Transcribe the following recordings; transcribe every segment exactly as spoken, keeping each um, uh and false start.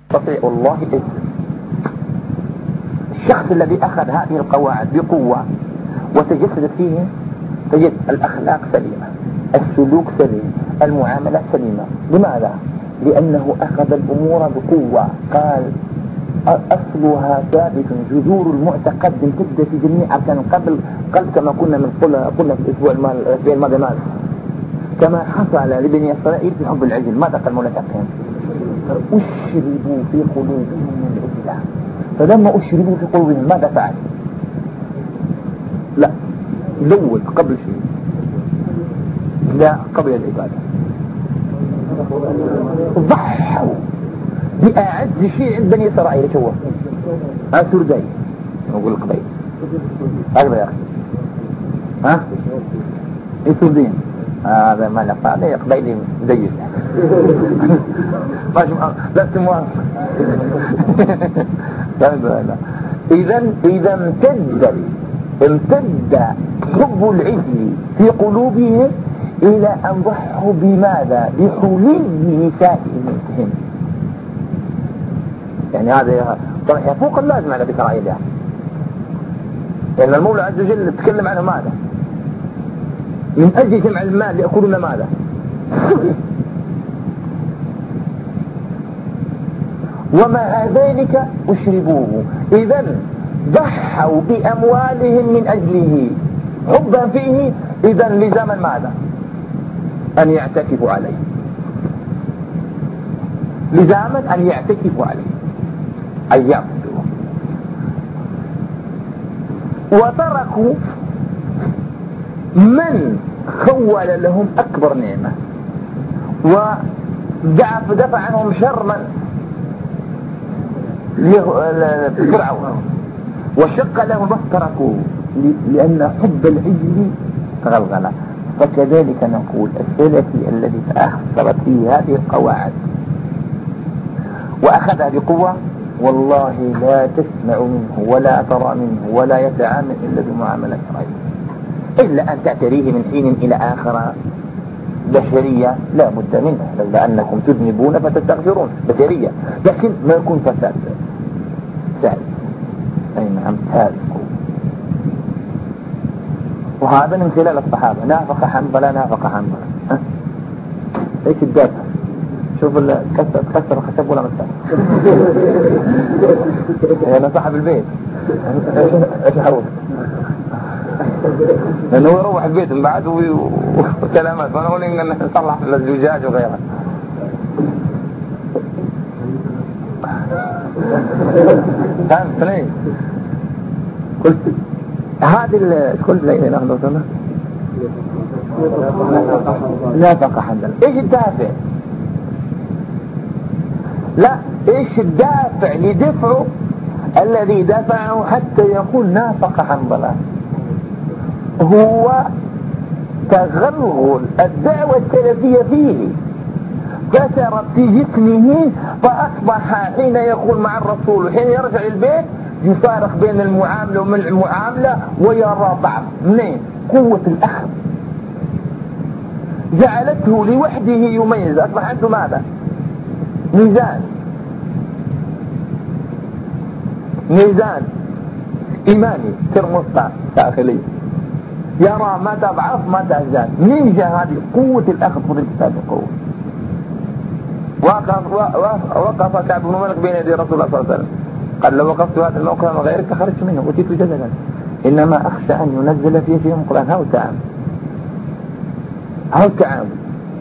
يستطيع الله إذن. الشخص الذي أخذ هذه القواعد بقوة وتجسدت فيه تجد الأخلاق سليمة، السلوك سليم، المعاملات سليمة. لماذا؟ لأنه أخذ الأمور بقوة. قال أصلها ثابت، جذور المعتقد تبدأ في جميع أركان القلب قلب كما كنا من قلنا في الأسبوع الماضي مال كما حصل لبني إسرائيل في حب العجل. ماذا قال مولانا تقيم؟ أشربوا في قلوبهم من العجل. فلما أشربوا في قلوبهم ماذا فعل؟ لا لول قبل شيء، لا قبل العبادة ضحوا بأعز شيء عند بني إسرائيل. شو أسر داي نقول القبيل هكذا يا أخي، ها يسر دين هذا ما نفع هذا قبيلي مدير لا تموان. إذا إذا امتد امتد حب العجل في قلوبهم إلى أن ضحوا بماذا؟ بحلي نسائهم. يعني هذا طبعا يفوق اللازم على ذكر يعني. لأن المولى عز وجل تكلم عنه ماذا؟ من أجل جمع المال ليأكلون ماذا؟ ومع ذلك أشربوه. إذن ضحوا بأموالهم من أجله حبا فيه. إذن لزاما ماذا؟ أن يعتكفوا عليه، لزاما أن يعتكفوا عليه أن يعبدوه. وتركوا من خول لهم أكبر نعمة ودفع دفع عنهم شر من فرعون وشق لهم تركوه لأن حب العجل غلغلة. فكذلك نقول السلفي الذي تأثرت فيه هذه القواعد وأخذها بقوة والله لا تسمع منه ولا ترى منه ولا يتعامل إلا بمعاملة غيره، إلا أن تعتريه من حين إلى آخر بشرية لا بد منها، لولا أنكم تذنبون فتستغفرون بشرية، لكن ما يكون فساد سالك. أي نعم سالك. وهذا من خلال الصحابة. نافق حنظلة نافق حنظلة. ها ايش الدافع؟ شوف الكسر كسر خشب ولا مسار انا صاحب البيت ايش احاول لانه يروح البيت من بعد وسلامات. فانا اقول ان نصلح الزجاج وغيره. فهمت ليه؟ قلت هذه قلت لي ناخذ وصلنا لا فقه حنظلة. ايش الدافع؟ لا ايش الدافع لدفعه الذي دفعه حتى يقول نافق حنظلة؟ هو تغلغل الدعوة السلفية فيه كسرت في جسمه، فأصبح حين يقول مع الرسول وحين يرجع البيت يفارق بين المعاملة ومن المعاملة ويرى ضعف. منين؟ قوة الأخذ جعلته لوحده يميز. أصبح عنده ماذا؟ ميزان ميزان إيماني ترمستا داخلي يرى متى ضعف متى زاد. من جاء هذه قوة الأخذ في الكتاب القوة. وقف وقف كعب بن مالك بين يدي رسول الله صلى الله عليه وسلم قال لو وقفت هذا الموقف غيرك خرجت منه وتيت جدلا إنما أخشى أن ينزل فيه فيهم القرآن. هاو التعامل هاو التعامل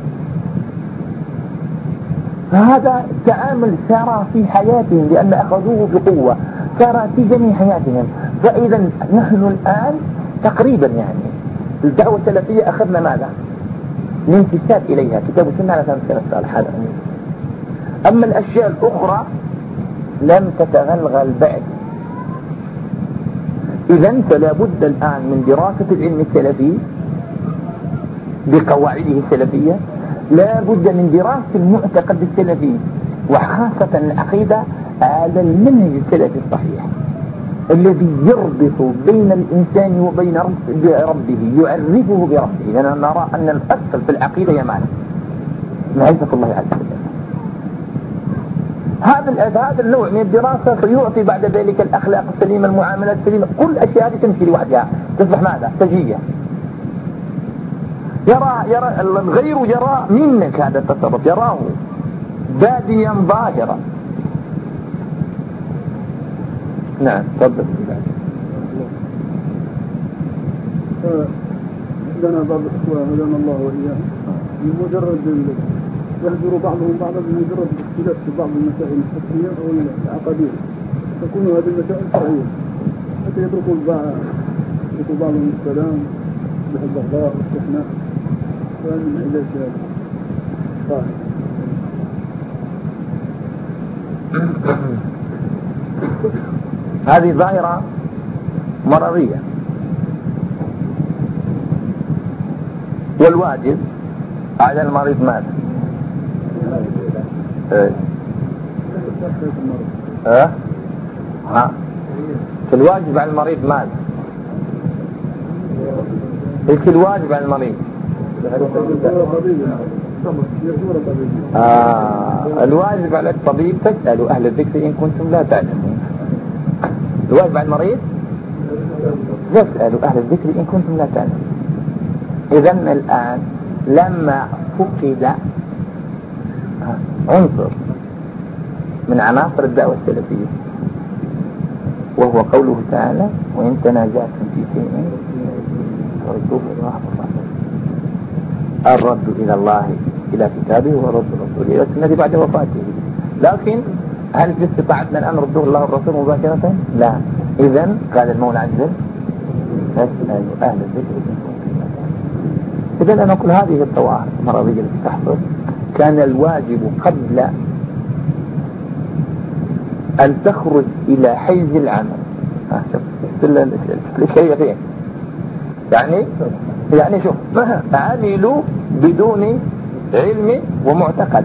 فهذا التعامل سار في حياتهم لأن أخذوه بقوة، سار في جميع حياتهم. فإذا نحن الآن تقريبا يعني الدعوة السلفية أخذنا ماذا؟ الانتساب إليها كتاب السنة على فهم السلف الصالح. هذا أما الأشياء الأخرى لم تتغلغل بعد. إذن فلا بد الآن من دراسة العلم السلفي بقواعده السلفية، لا بد من دراسة المعتقد السلفي وخاصة العقيدة على المنهج السلفي الصحيح الذي يربط بين الإنسان وبين ربه، يعرفه بربه. لأننا نرى أن الأصل في العقيدة هي معنى معرفة الله عز وجل. هذا هذا النوع من الدراسة سيعطي بعد ذلك الأخلاق السليمة، المعاملات السليمة، كل الأشياء هذه تمشي لوحدها تصبح ماذا؟ سجية. يرى يرى الغير يرى منك هذا التصرف، يراه باديا ظاهرا. نعم تفضل. عندنا بعض الإخوة هدانا الله وإياهم بمجرد يهجر بعضهم بعضا بمجرد الاختلاف في بعض المسائل الفقهية أو العقدية، تكون هذه المسائل شرعية حتى يتركوا يتركوا بعضهم السلام بحب الله والاستحناء، وهذا من علاج صحيح. هذه ظاهرة مرضية، والواجب على المريض ماذا؟ ايه اه ها الواجب على المريض ماذا؟ ايش الواجب على المريض؟ آه الواجب على الطبيب فاسألوا أهل الذكر إن كنتم لا تعلمون. الواجب على المريض فاسألوا أهل الذكر إن كنتم لا تعلمون. إذن الآن لما فقد عنصر من عناصر الدعوة السلفية وهو قوله تعالى وإن تنازعتم في شيء فردوه إلى الله والرسول. الرد إلى الله إلى كتابه ورد الرسول إلى السنة بعد وفاته. لكن هل في استطاعتنا الآن ردوه الله والرسول مباشرة؟ لا. إذن قال المولى عز وجل فاسألوا أهل الذكر. إذن أنا أقول هذه الظواهر المرضية التي تحصل كان الواجب قبل أن تخرج إلى حيز العمل. الشيء فين يعني يعني شوف عملوا بدون علم ومعتقد،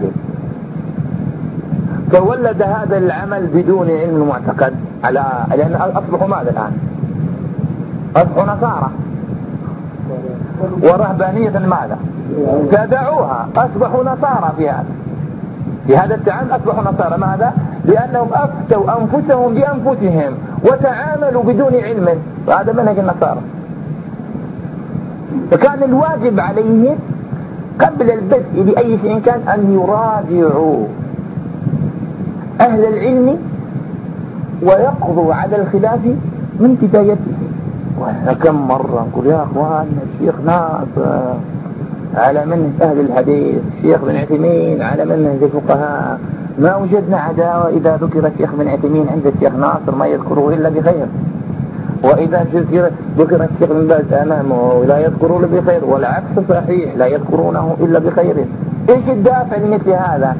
فولد هذا العمل بدون علم ومعتقد على لأن أصبحوا ماذا الآن؟ أصبحوا نصارى ورهبانية ماذا؟ تدعوها، أصبحوا نصارى في هذا في هذا التعامل، أصبحوا نصارى. ماذا؟ لأنهم أفتوا أنفسهم بأنفسهم وتعاملوا بدون علم، وهذا منهج النصارى. فكان الواجب عليه قبل البدء بأي شيء كان أن يراجعوا أهل العلم ويقضوا على الخلاف من بدايته. وكم مرة نقول يا أخوان الشيخ ناصر على منهج أهل الحديث، الشيخ بن عثيمين على منهج الفقهاء، ما وجدنا عداوة إذا ذكر الشيخ بن عثيمين عند الشيخ ناصر ما يذكره إلا بخير، وإذا ذكر الشيخ بن باز أمامه لا يذكرون إلا بخير، والعكس صحيح لا يذكرونه إلا بخير. إيش الدافع لمثل هذا؟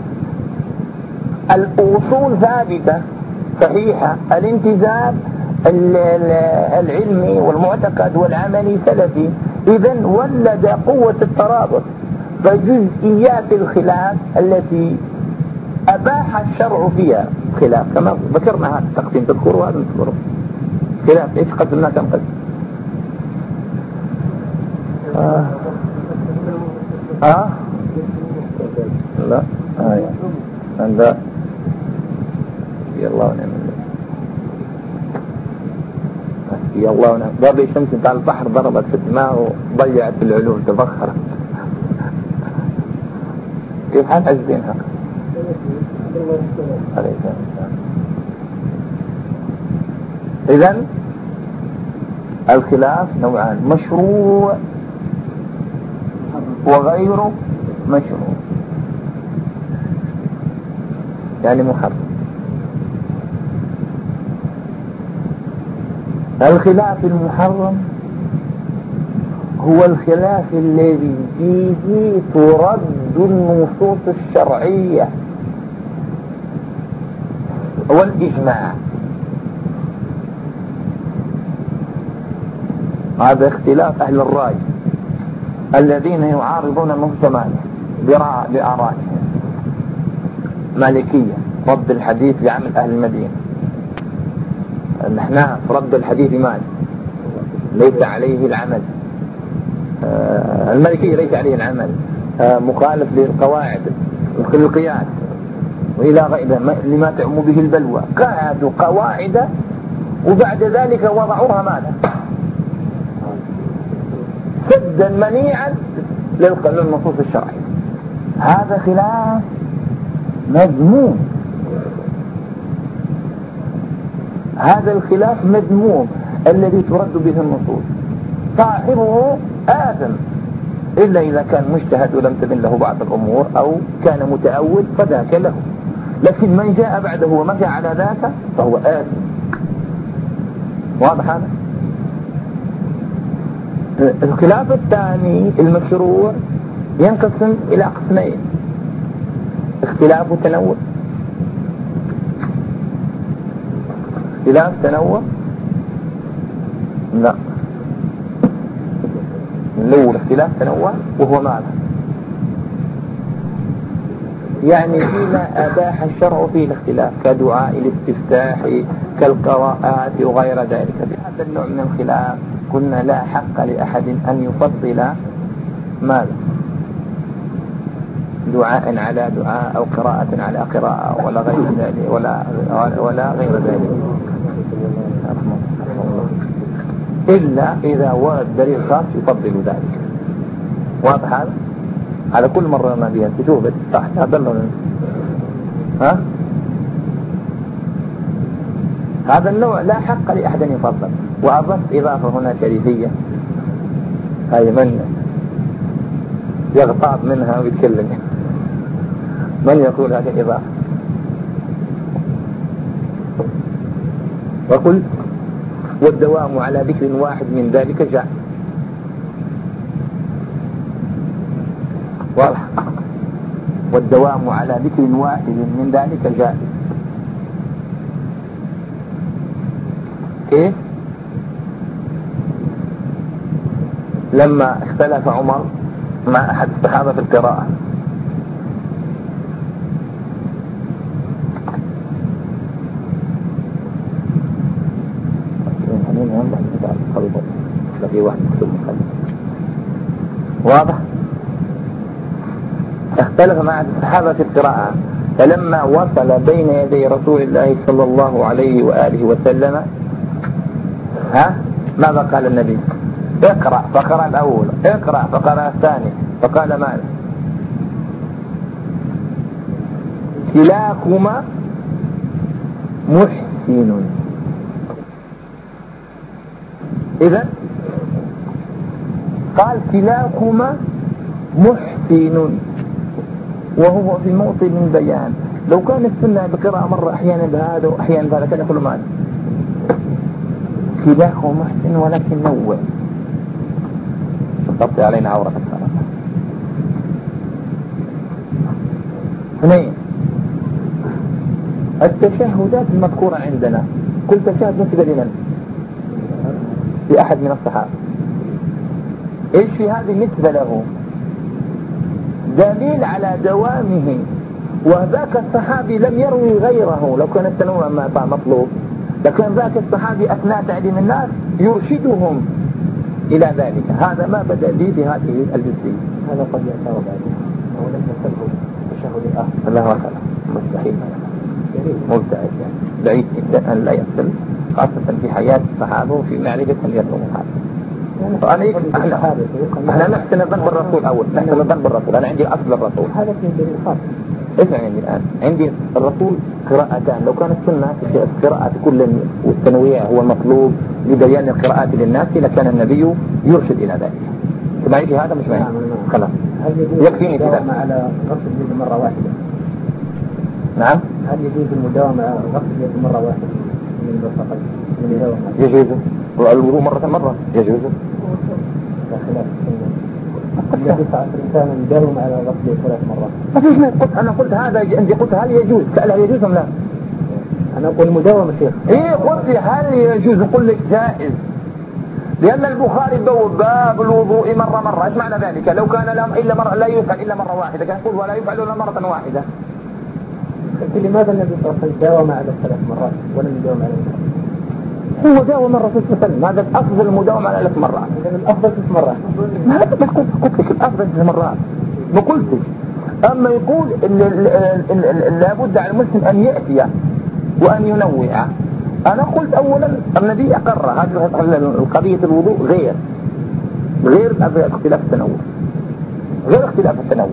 الأصول ثابتة صحيحة، الانتزاب العلمي والمعتقد والعملي سلفي، إذن ولد قوة الترابط. فجزئيات الخلاف التي أباح الشرع فيها خلاف كما ذكرنا هذا التقسيم تذكروا هذا نذكره خلاف إيش قسمنا كم قسم؟ آه آه لا آه لا يا الله ونعم يا الله ونعم. ضرب الشمس على البحر ضربت في الدماء وضيعت العلوم تبخرت. كيف حال أجدين هكذا إذن الخلاف نوعان، مشروع وغير مشروع، يعني محرم. الخلاف المحرم هو الخلاف الذي فيه ترد النصوص الشرعية والإجماع. هذا اختلاف أهل الرأي الذين يعارضون المجتمع بآرائهم. مالكية رد الحديث لعمل أهل المدينة، نحن رد الحديث مال ليس عليه العمل. آه المالكية ليس عليه العمل، آه مخالف للقواعد القياس. وإلى غير لما تعم به البلوى، قعدوا قواعد وبعد ذلك وضعوها ماذا؟ سدا منيعا للنصوص الشرعية. هذا خلاف مذموم، هذا الخلاف مذموم الذي ترد به النصوص، صاحبه آثم إلا إذا كان مجتهد ولم تبن له بعض الأمور أو كان متأول فذاك له، لكن من جاء بعده ومشى على ذاك فهو آثم. واضح هذا؟ الخلاف الثاني المشروع ينقسم إلى قسمين: اختلاف وتنوع. اختلاف تنوع لا، الأول اختلاف تنوع وهو ماذا؟ يعني فيما أباح الشرع فيه الاختلاف كدعاء الاستفتاح كالقراءات وغير ذلك. بهذا النوع من الخلاف قلنا لا حق لأحد أن يفضل ماذا؟ دعاء على دعاء أو قراءة على قراءة ولا غير ذلك ولا ولا غير ذلك، إلا إذا ورد دليل خاص يفضل ذلك. واضح هذا؟ على كل مرة ما بيها تشوف صح هذا اللون. ها؟ هذا النوع لا حق لأحد أن يفضل. وأضف إضافة هنا شريفية، هاي من يغتاظ منها ويتكلم، من يقول هذه الإضافة؟ وقل والدوام على ذكر واحد من ذلك جاء. واضح؟ والدوام على ذكر واحد من ذلك جاء. كيف؟ لما اختلف عمر مع أحد الصحابة في القراءة، واضح؟ اختلف مع الصحابة في القراءة، فلما وصل بين يدي رسول الله صلى الله عليه وآله وسلم ها ماذا قال النبي؟ اقرأ، فقرأ الأول، اقرأ فقرأ الثاني، فقال ماذا؟ كلاكما محسن. إذن قال كلاكما محسن، وهو في موطن من بيان. لو كان السنة بقراءة مرة أحيانا بهذا وأحيانا بهذا كان يقول ماذا؟ كلاكما محسن ولكن نوع تغطي علينا عورة الصلاة. اثنين، التشهدات المذكورة عندنا كل تشهد نسبة لمن؟ لأحد من الصحابة. ايش في هذه النسبة له؟ دليل على دوامه، وذاك الصحابي لم يروي غيره. لو كان التنوع ما مطلوب لكن ذاك الصحابي أثناء تعليم الناس يرشدهم إلى ذلك. هذا ما بدأ لي بهذه الجزئية. هذا قد يأتاه بعدها أو لم يسبه تشهد الآخر. الله أكبر، مستحيل، مبتعد يعني بعيد جدا أن لا يصل، خاصة في حياة الصحابة وفي معرفة أن يطلبوا هذا. فأنا احنا احنا نحسن الظن بالرسول أول، نحسن الظن بالرسول. أنا عندي أصل الرسول. هذا في دليل خاص. اسمع عندي الآن، عندي الرسول قراءتان. لو كانت السنة قراءة كل والتنويع هو المطلوب لبيان القراءات للناس لكان النبي يرشد إلى ذلك. معي في هذا مش معي؟ خلاص يكفيني كذا. هل على غسل اليد مرة واحدة؟ نعم. هل يجوز المداومة على غسل اليد مرة واحدة من الفقد من المداومة؟ يجوز. والوضوء مرة مرة يجوز. خلاف النبي صلى الله عليه وسلم يداوم على غسل ثلاث مرات. ما فيش. قلت أنا قلت هذا عندي، قلت هل يجوز؟ سألها يجوز أم لا؟ أنا أقول مداومة شيخ. إيه قلت هل يجوز؟ قل لك جائز، لأن البخاري بوب باب الوضوء مرة مرة. ايش معنى ذلك؟ لو كان لا إلا مرة لا يفعل إلا مرة واحدة كان يقول ولا يفعل إلا مرة واحدة. لماذا النبي صلى الله عليه وسلم داوم على ثلاث مرات ولم يداوم على مرة؟ هو داوم مرة في السنة. هذا الأفضل المداومة على ثلاث مرات. الأفضل ثلاث مرات. ما هذا بس قلت لك الأفضل ثلاث مرات. ما قلتش أما يقول لابد على المسلم أن يأتي وأن ينوع. أنا قلت أولا النبي أقر هذه القضية الوضوء غير غير اختلاف التنوع، غير اختلاف التنوع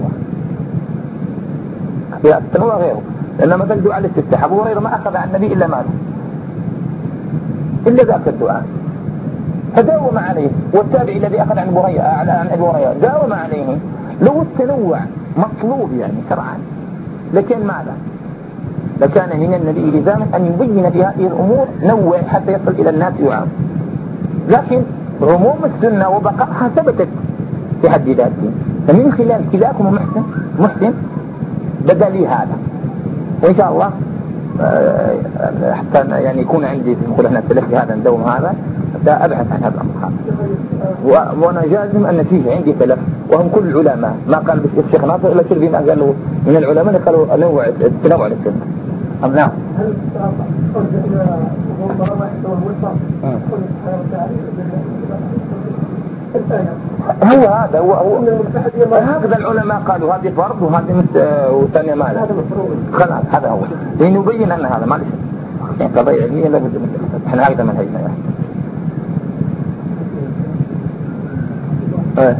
اختلاف التنوع غيره، لأن مثل دعاء الاستفتاح أبو هريرة ما أخذ عن النبي إلا ماذا؟ إلا ذاك الدعاء فداوم عليه، والتابع الذي أخذ عن أبو هريرة عن أبو هريرة داوم عليه. لو التنوع مطلوب يعني شرعا لكن ماذا؟ لكان من النبي لزاما أن يبين في هذه الأمور نوع حتى يصل إلى الناس يعام. لكن عموم السنة وبقائها ثبتت في حد ذاته، فمن خلال كذاكم محسن محسن بدأ لي هذا، وإن شاء الله حتى يعني يكون عندي في نقول احنا التلفي هذا ندوم هذا حتى أبحث عن هذا الأمر هذا، وأنا جازم أن فيه عندي تلف وهم كل العلماء ما قال بس الشيخ ناصر إلا شربي ما قالوا من العلماء اللي قالوا نوع التنوع للسنة. أم نعم هل أرجع إلى أمور مرضى والوسط هو هذا هو هو هكذا العلماء قالوا هذه فرض وهذه وثانية ماذا خلاص هذا هو لنبين أن هذا معلش يعني قضية علمية لابد من احنا هكذا منهجنا يعني. ايه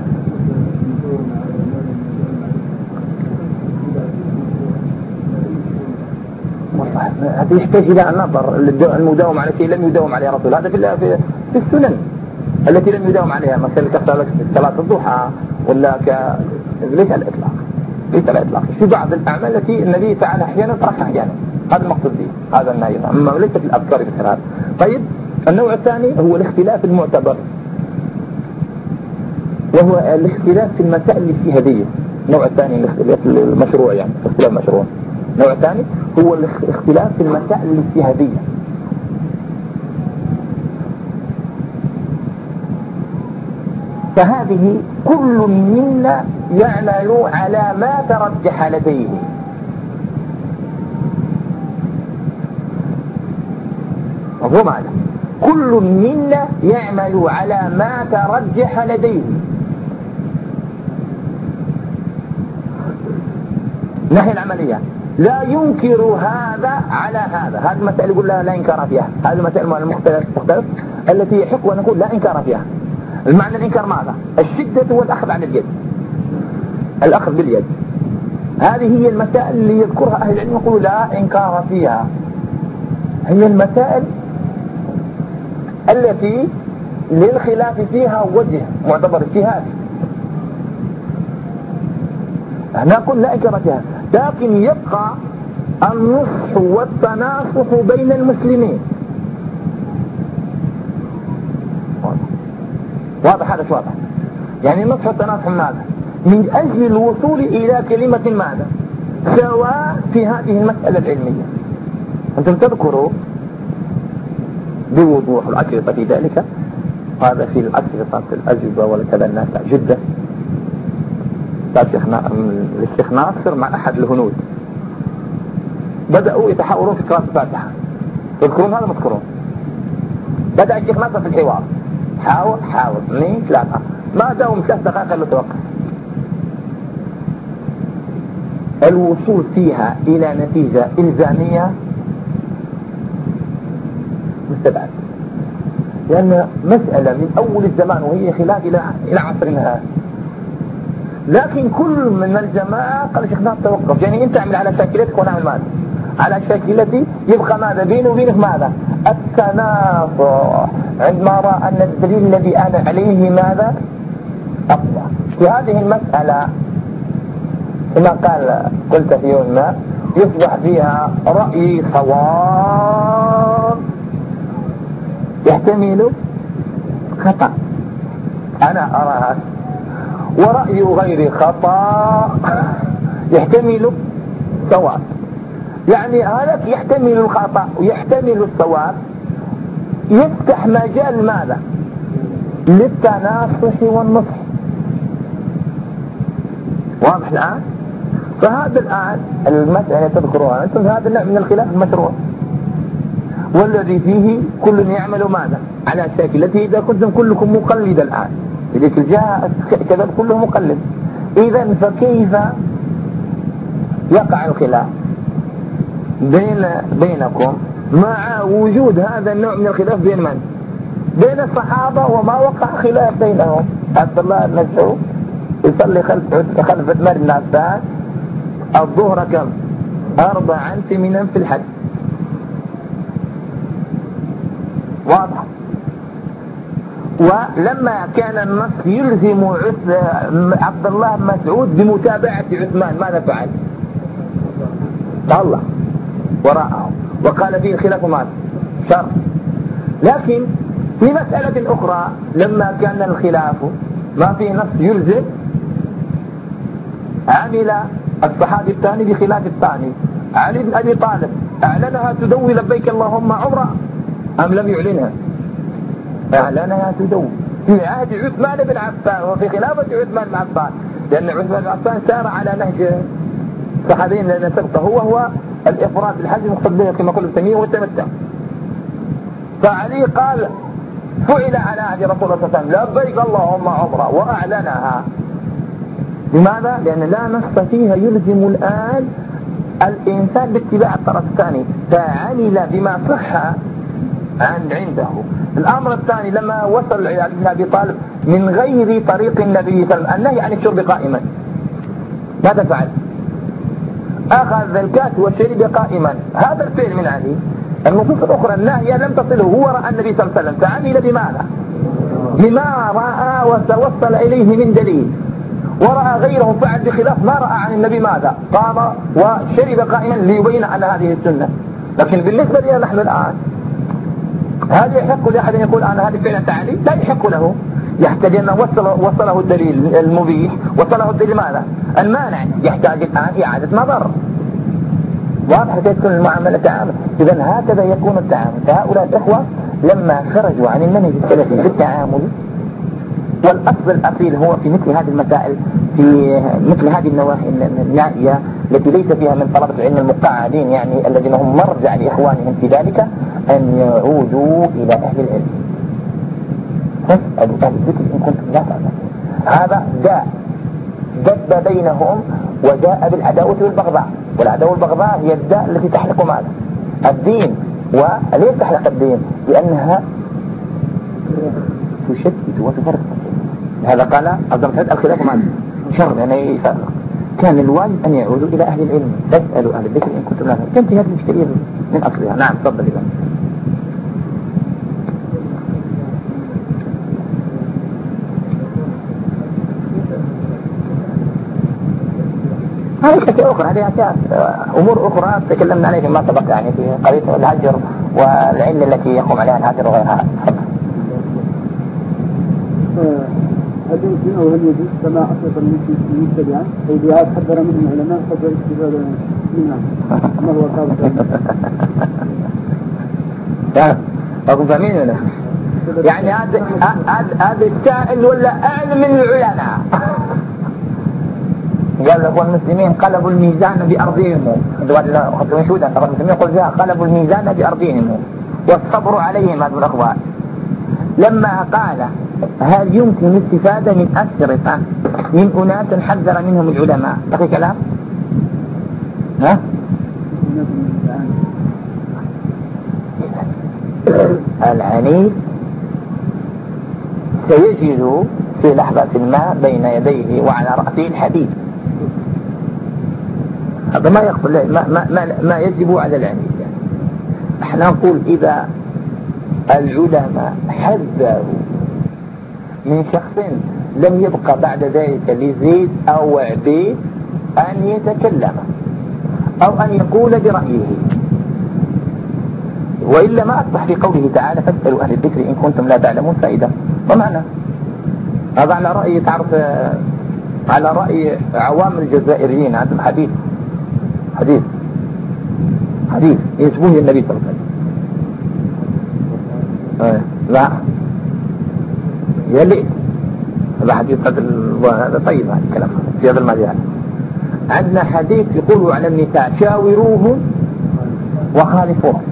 هذا يحتاج إلى النظر المداوم على شيء لم يداوم عليه رسول، هذا في في السنن التي لم يداوم عليها مثل كصلاة الضحى ولا ك ليس على الإطلاق ليس على الإطلاق في بعض الأعمال التي النبي تعالى أحيانا تركها أحيانا، هذا المقصود به هذا النهي أما ليس في الأذكار مثل هذا. طيب النوع الثاني هو الاختلاف المعتبر وهو الاختلاف في المسائل الاجتهادية. النوع الثاني الاختلاف المشروع يعني اختلاف مشروع. النوع الثاني هو الاختلاف في المسائل الاجتهادية. فهذه كل منا يعمل على ما ترجح لديه. مفهوم هذا؟ كل منا يعمل على ما ترجح لديه. ناحية العملية لا ينكر هذا على هذا، هذه المسألة يقول لا, لا إنكار فيها، هذه المسألة المختلف تختلف التي يحق ونقول لا إنكار فيها. المعنى الإنكار ماذا؟ الشدة هو الأخذ عن اليد، الأخذ باليد. هذه هي المسائل اللي يذكرها أهل العلم يقولوا لا إنكار فيها، هي المسائل التي للخلاف فيها وجه معتبر اجتهادي. نقول لا إنكار فيها، لكن يبقى النصح والتناصح بين المسلمين. واضح هذا واضح؟ يعني النصح والتناصح ماذا؟ من أجل الوصول إلى كلمة ماذا؟ سواء في هذه المسألة العلمية. أنتم تذكروا بوضوح الأشرطة في ذلك، هذا في الأشرطة في الأجوبة وكذا الناس جدا. الشيخ ناصر مع أحد الهنود بدأوا يتحاورون في قراءة الفاتحة، تذكرون هذا مذكرون؟ بدأ الشيخ ناصر في الحوار حاول حاول اثنين ثلاثة ما داوم ثلاث دقائق إلا توقف. الوصول فيها إلى نتيجة إلزامية مستبعد، لأن مسألة من أول الزمان وهي خلاف إلى إلى عصرنا هذا. لكن كل من الجماعة قال الشيخ ناصر توقف، يعني أنت اعمل على شاكلتك وأنا أعمل ماذا؟ على شاكلتي يبقى ماذا بيني وبينك ماذا؟ التناصح، عندما رأى أن الدليل الذي أنا عليه ماذا؟ أقوى. في هذه المسألة كما قال قلت في يوم ما يصبح فيها رأي صواب يحتمل خطأ أنا أراها، ورأي غير خطأ يحتمل صواب. يعني هذا يحتمل الخطأ ويحتمل الصواب، يفتح مجال ماذا؟ للتناصح والنصح. واضح الآن؟ فهذا الآن المسألة تذكروها أنتم، هذا النوع من الخلاف المشروع والذي فيه كل يعمل ماذا؟ على شاكلته. إذا كنتم كلكم مقلد الآن في ذيك الجهة كذا كله مقلد، إذا فكيف يقع الخلاف بين بينكم مع وجود هذا النوع من الخلاف بين من؟ بين الصحابة، وما وقع خلاف بينهم. عبد الله بن مسعود يصلي خلف خلف عثمان بن عفان الظهر كم؟ أربعا ثمنا في الحج، واضح. ولما كان النص يلزم عبد الله بن مسعود بمتابعة عثمان ماذا فعل؟ طلع وراءه وقال فيه الخلاف ماذا؟ شر. لكن في مسألة أخرى لما كان الخلاف ما فيه نص يلزم، عمل الصحابي الثاني بخلاف الثاني. علي بن أبي طالب أعلنها تدوي لبيك اللهم عمرة أم لم يعلنها؟ أعلنها تدوي في عهد عثمان بن عفان وفي خلافة عثمان بن عفان، لأن عثمان بن عفان سار على نهج صحابين لأن سبقه هو هو الإفراد بالحج المقتضى كما قلت التمييز والتمتع. فعلي قال فعل على عهد رسول الله صلى الله عليه وسلم لبيك اللهم عمرة وأعلنها. لماذا؟ لأن لا نص فيها يلزم الآن الإنسان باتباع الطرف الثاني، فعمل بما صح عن عنده. الأمر الثاني لما وصل علي بن أبي طالب من غير طريق النبي صلى الله عليه وسلم النهي عن الشرب قائما، ماذا فعل؟ أخذ الكاس وشرب قائما. هذا الفعل من علي. النصوص الأخرى النهي لم تصله، هو رأى النبي صلى الله عليه وسلم فعمل بماذا؟ بما رأى وتوصل إليه من دليل، ورأى غيره فعل بخلاف ما رأى عن النبي ماذا؟ قام وشرب قائما ليبين أن هذه السنة. لكن بالنسبة لنا نحن الآن هل يحق لأحد أن يقول أنا هذه فعلا تعالي؟ لا يحق له، يحتاج أن وصل وصله الدليل المبيح، وصله الدليل ماذا؟ المانع، يحتاج الآن إعادة نظر. واضح تكون المعاملة تعامل. إذا هكذا يكون التعامل. فهؤلاء الإخوة لما خرجوا عن المنهج السلفي في التعامل، والأصل الأصيل هو في مثل هذه المسائل، في مثل هذه النواحي النائية التي ليس فيها من طلبة العلم المقعدين يعني الذين هم مرجع لإخوانهم في ذلك، أن يعودوا إلى أهل العلم. فاسألوا أهل الذكر إن كنتم لا تعلمون. هذا داء دب بينهم وجاء بالعداوة والبغضاء، والعداوة والبغضاء هي الداء التي تحرق ماذا؟ الدين. وليس تحرق الدين؟ لأنها تشتت وتفرق. هذا قال عبد الرحمن الخلاف ماذا؟ شر، يعني يفرق. كان الواجب أن يعودوا إلى أهل العلم. فاسألوا أهل الذكر إن كنتم لا تعلمون. تنتهي هذه الإشكالية من أصلها. نعم تفضل إذا. هذه أشياء أخرى، هذه أشياء أمور أخرى تكلمنا عليها فيما سبق يعني في قضية الهجر والعلة التي يقوم عليها الهجر وغيرها. هل يمكن أو هل يجوز سماع أصوات المبتدعين أو دعاء حذر منهم العلماء قبل الاستفادة منها؟ ما هو قابل؟ لا أقول فاهمين ولا؟ يعني هذا هذا السائل ولا أعلم من العلماء؟ قال لك المسلمين قلبوا الميزان بأرضهم، خطوا مشهودا طبعا المسلمين يقول فيها قلبوا الميزان بأرضهم والصبر عليهم. هذا الأخوان لما قال هل يمكن الاستفادة من أسرقة من أناس حذر منهم العلماء، بقي كلام؟ ها؟ العنيد سيجد في لحظة ما بين يديه وعلى رأسه الحديد. هذا ما يقبل ما, ما, ما, ما يجب على العنيد. يعني احنا نقول إذا العلماء حذروا من شخص لم يبقى بعد ذلك لزيد أو عبيد أن يتكلم أو أن يقول برأيه، وإلا ما أصبح في قوله تعالى فاسألوا أهل الذكر إن كنتم لا تعلمون فائدة. ومعنى هذا على رأي تعرف على رأي عوام الجزائريين عندهم حديث حديث حديث يشبه النبي صلى الله عليه وسلم. لا يلي هذا حديث هذا طيب هذا الكلام في هذا المجال. عندنا حديث يقول على النساء شاوروهم وخالفوهم.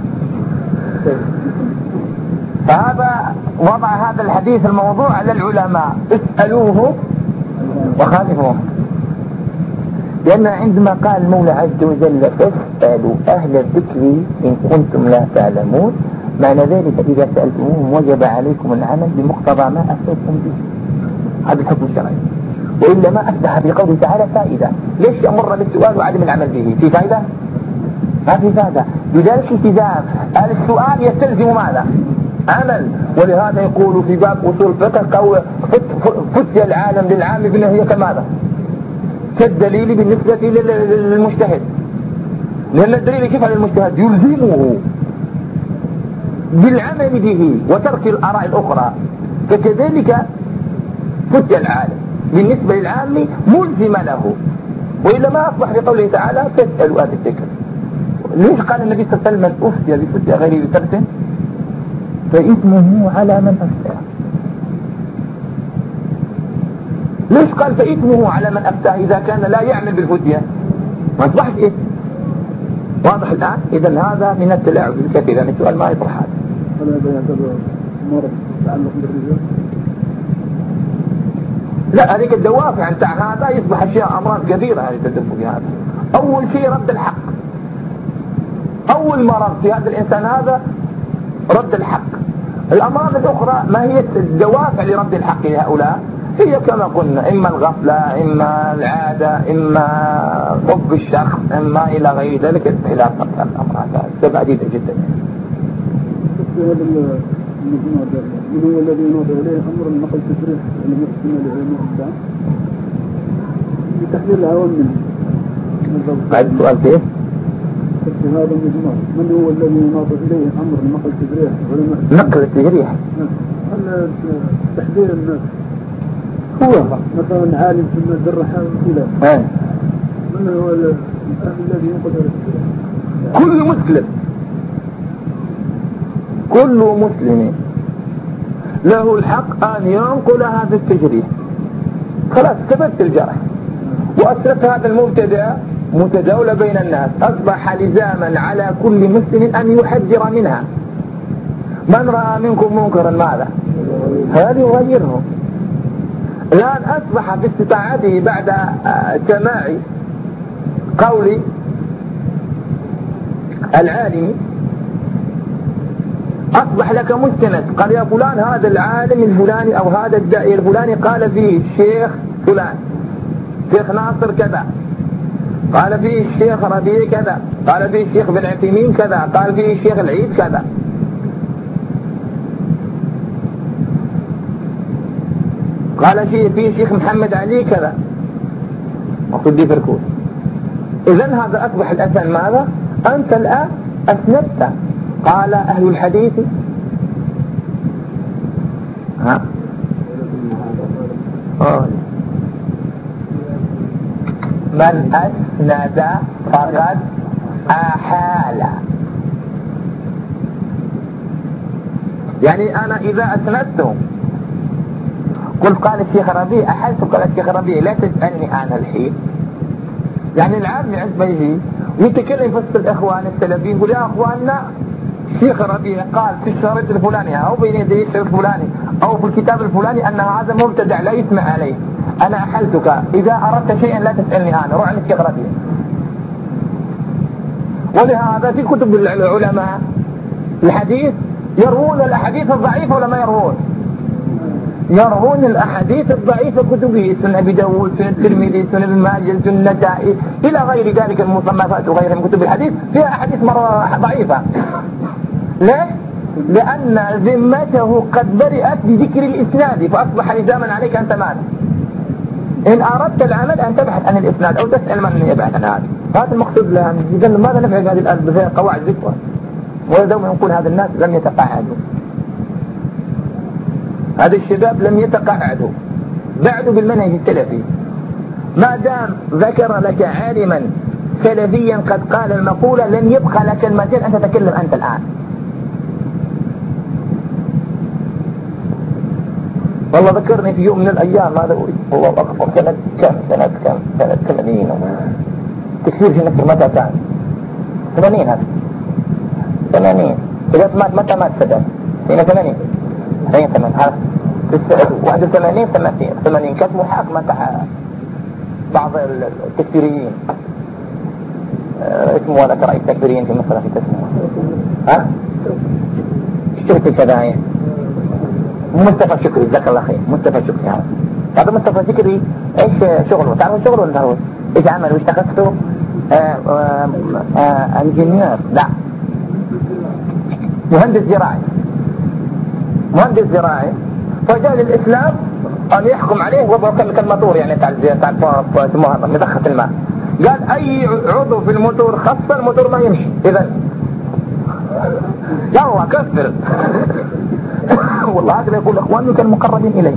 فهذا وضع هذا الحديث الموضوع على العلماء اسألوه وخالفوهم. لأن عندما قال المولى عز وجل فاسألوا أهل الذكر إن كنتم لا تعلمون، معنى ذلك إذا سألتموهم وجب عليكم العمل بمقتضى ما أفتيتم به. هذا الحكم الشرعي. وإلا ما أفتح بقوله تعالى فائدة. ليش يأمر بالسؤال وعدم العمل به؟ في فائدة؟ ما في فائدة. لذلك التزام السؤال يستلزم ماذا؟ عمل. ولهذا يقول في باب أصول الفقه فتي العالم للعام بأنه كماذا؟ كالدليل بالنسبة للمجتهد، لأن الدليل كيف على المجتهد؟ يلزمه بالعمل به وترك الآراء الأخرى. فكذلك فتي العالم بالنسبة للعام ملزم له، وإلا ما أصبح بقوله تعالى فاسألوا أهل الذكر. ليش قال النبي صلى الله عليه وسلم أفتي بفتي غير بترك؟ فإثمه على من أفتى. ليش قال فإثمه على من أفتاه إذا كان لا يعمل بالفتية؟ ما أصبحت إيه؟ واضح الآن؟ إذن هذا من التلاعب الكثير، يعني السؤال ما يطرح هذا. هل هذا يعتبر مرض تعلق بالرجال؟ لا، هذيك الدوافع نتاع هذا يصبح أشياء أمراض كبيرة هذه تدب بهذا. أول شيء رد الحق. أول مرض في هذا الإنسان هذا رد الحق. الأمراض الأخرى ما هي الدوافع لرد الحق لهؤلاء؟ هي كما قلنا إما الغفلة، إما العادة، إما حب الشخص، إما إلى غير ذلك. إلى أكثر الأمراض أسباب عديدة جدا. هذا المجموع من هو الذي ينوض إليه أمر النقل التشريح المحسن لعلم الإسلام لتحليل العوام منه. بعد السؤال كيف؟ في هذا المجموع من هو الذي ينوض إليه أمر النقل التشريح نقل التشريح؟ هل تحذير الناس هو مثلا عالم في المجرة كذا، من هو الذي ينقل إلى التشريح؟ كل مسلم، كل مسلم له الحق أن ينقل هذا التجريح. خلاص ثبت الجرح وأسرت هذا المبتدأ متداولة بين الناس، أصبح لزاما على كل مسلم أن يحذر منها. من رأى منكم منكرا ماذا؟ هذا يغيره. الآن أصبح باستطاعته بعد سماع قول العالم أصبح لك مستند، قال يا فلان هذا العالم الفلاني أو هذا الداعي الفلاني قال فيه الشيخ فلان، شيخ ناصر كذا، قال فيه الشيخ ربيع كذا، قال فيه الشيخ بن عثيمين كذا، قال فيه الشيخ العيد كذا. قال فيه الشيخ محمد علي كذا، وقد فركوس. إذن هذا أصبح الأسان ماذا؟ أنت الآن أسندت. قال أهل الحديث ها آه. من أسند فقد أحال. يعني أنا إذا أسندت قلت قال الشيخ ربيع أحلت، قال الشيخ ربيع لا تسألني أنا الحين. يعني العام عندما يجي ويتكلم في الإخوان السلفيين يقول يا أخواننا الشيخ ربيع قال في الشريط الفلاني أو بين يدي الشريط الفلاني أو في الكتاب الفلاني أن هذا مبتدع لا يسمع عليه، أنا أحلتك، إذا أردت شيئا لا تسألني أنا، روح عند الشيخ ربيع. ولهذا في كتب العلماء الحديث يروون الأحاديث الضعيفة ولا ما يروون؟ يروون الأحاديث الضعيفة كتبه، سنن أبي داود، سنن الترمذي، سنن ابن ماجه، سنن النسائي إلى غير ذلك المصنفات وغيرها من كتب الحديث فيها أحاديث مرة ضعيفة. ليه؟ لأن ذمته قد برئت بذكر الإسناد، فأصبح لزاما عليك أنت ماذا؟ إن أردت العمل أن تبحث عن الإسناد أو تسأل من يبحث عن هذا. هذا المقصود لها. إذا ماذا نفعل هذه الآن فيها قواعد ذكر؟ ولدوما نقول هذا الناس لم يتقاعدوا، هذا الشباب لم يتقاعدوا، بعدوا بالمنهج السلفي. ما دام ذكر لك عالما سلفيا قد قال المقولة لن يبقى لك المجال أن تتكلم أنت الآن. والله ذكرني في يوم من الأيام هذا والله أكبر سنة كم سنة كم سنة ثمانين تكثير في نفس متى كان ثمانين هذا ثمانين إذا مات متى مات سدد سنة ثمانين سنة ثمانين هذا واحد وثمانين ثمانين ثمانين كانت محاكمة بعض التكفيريين اسمه هذا رئيس التكفيريين في مصر في تسمية ها شكري كذا مصطفى شكري جزاك الله خير. مصطفى شكري هذا هذا مصطفى شكري ايش شغله؟ تعرفوا شغله ولا هو ايش عمل وايش تخصصه؟ انجينير لا مهندس زراعي مهندس زراعي فجاء للإسلام قال يحكم عليه وضعه كالموتور يعني تاع تاع هذا مضخة الماء. قال أي عضو في الموتور خاصة الموتور ما يمشي. إذا لا هو كفر والله هكذا يقول إخواني كانوا مقربين إليه.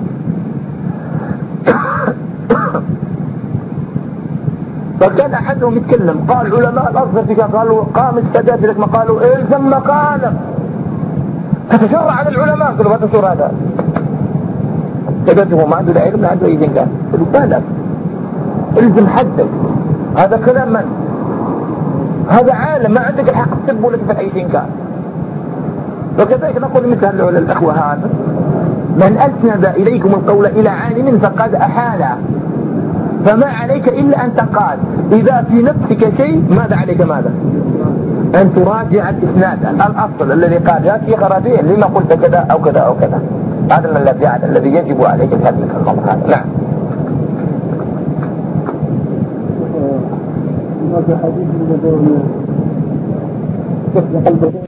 فكان أحدهم يتكلم قال علماء الأصغر فيها قالوا قام السادات لك ما قالوا إلزم مقالك تتشرع على العلماء. قالوا ما تشرع هذا سادته ما عنده لا علم لا عنده أي كان. قالوا بالك إلزم حدك هذا كلام من هذا عالم ما عندك الحق تسبه لك في أي شيء كان. وكذلك نقول مثل الأخوة هذا من أسند إليكم القول إلى عالم فقد أحال فما عليك إلا أن تقال. إذا في نفسك شيء ماذا عليك ماذا أن تراجع الإسناد الأصل الذي قال يا شيخ ربيع لما قلت كذا أو كذا أو كذا. هذا الذي الذي يجب عليك الحد من الموضوع هذا. نعم. ما في حديث من